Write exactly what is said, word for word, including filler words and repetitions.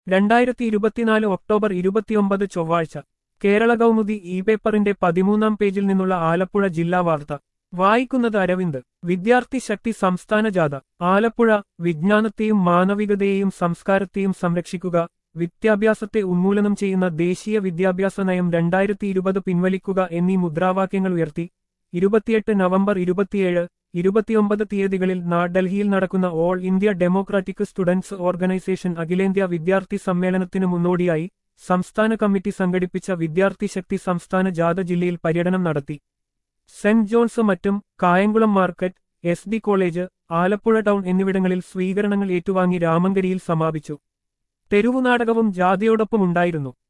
രണ്ടായിരത്തി ഇരുപത്തിനാല് ഒക്ടോബർ ഇരുപത്തിയൊമ്പത് ചൊവ്വാഴ്ച കേരള കൗമുദി ഇ പേപ്പറിന്റെ പതിമൂന്നാം പേജിൽ നിന്നുള്ള ആലപ്പുഴ ജില്ലാ വാർത്ത വായിക്കുന്നത് അരവിന്ദ്. വിദ്യാർത്ഥി ശക്തി സംസ്ഥാന ജാഥ ആലപ്പുഴ. വിജ്ഞാനത്തെയും മാനവികതയെയും സംസ്കാരത്തെയും സംരക്ഷിക്കുക, വിദ്യാഭ്യാസത്തെ ഉന്മൂലനം ചെയ്യുന്ന ദേശീയ വിദ്യാഭ്യാസ നയം രണ്ടായിരത്തി ഇരുപത് പിൻവലിക്കുക എന്നീ മുദ്രാവാക്യങ്ങൾ ഉയർത്തി ഇരുപത്തിയെട്ട് നവംബർ ഇരുപത്തിയേഴ് ഇരുപത്തിയൊമ്പത് തീയതികളിൽ ഡൽഹിയിൽ നടക്കുന്ന all India democratic students organisation അഖിലേന്ത്യാ വിദ്യാർത്ഥി സമ്മേളനത്തിനു മുന്നോടിയായി സംസ്ഥാന കമ്മിറ്റി സംഘടിപ്പിച്ച വിദ്യാർത്ഥി ശക്തി സംസ്ഥാന ജാഥ ജില്ലയിൽ പര്യടനം നടത്തി. സെന്റ് ജോൺസ് മറ്റും Kayamkulam market, S D college, Alappuzha town എന്നിവിടങ്ങളിൽ സ്വീകരണങ്ങൾ ഏറ്റുവാങ്ങി രാമങ്കരിയിൽ സമാപിച്ചു. തെരുവുനാടകവും ജാഥയോടൊപ്പമുണ്ടായിരുന്നു.